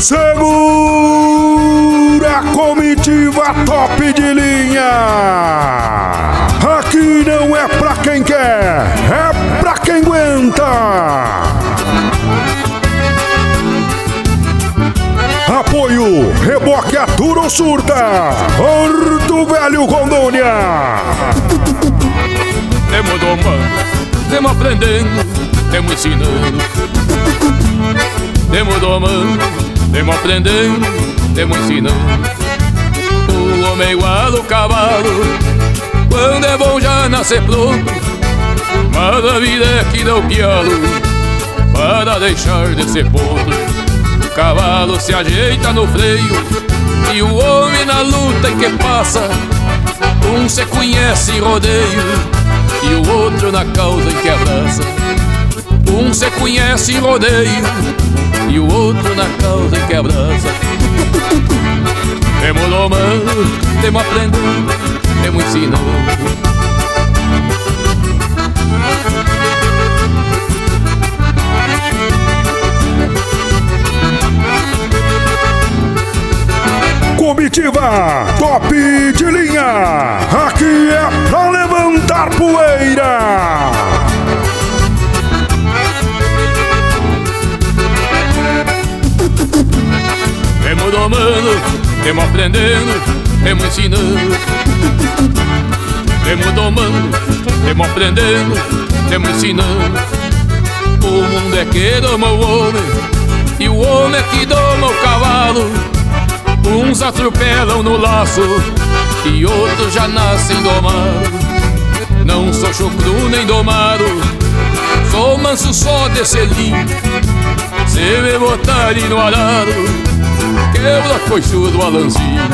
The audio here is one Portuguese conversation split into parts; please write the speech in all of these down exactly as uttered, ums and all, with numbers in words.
Segura a comitiva top de linha. Aqui não é pra quem quer, é pra quem aguenta. Apoio, Reboque Atura ou Surta, Horto Velho, Rondônia. Temos domando, temos aprendendo, temos ensinando. Temos domando, temos aprendendo, temos ensinando. O homem é igual ao cavalo, quando é bom já nascer pronto. Mas a vida é que dá o pialo para deixar de ser ponto. O cavalo se ajeita no freio e o homem na luta em que passa. Um se conhece em rodeio e o outro na causa em que abraça. Um se conhece em rodeio e o outro na causa em que abraça. Temos domando, temos aprendendo, temos ensinando. Comitiva top de linha, aqui é pra levantar poeira. Temos domando, temos aprendendo, temos ensinando. Temos domando, temos aprendendo, temos ensinando. O mundo é que doma o homem e o homem é que doma o cavalo. Uns atropelam no laço e outros já nascem domados. Não sou chucru nem domado, sou manso só de selim. Se me botarem no arado, quebra coiço do alanzinho.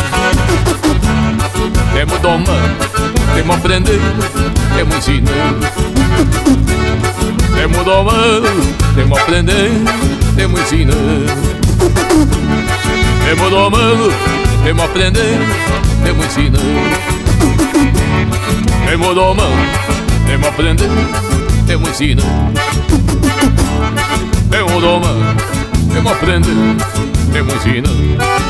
Temos domando, temos aprendendo, temos ensinando. Temos domando, temos aprendendo, temos ensinando. Temos domando, temos aprendendo, temos ensinando. Temos domando, temos aprendendo, temos ensinando. Temos domando, temos aprendendo, temos ensinando.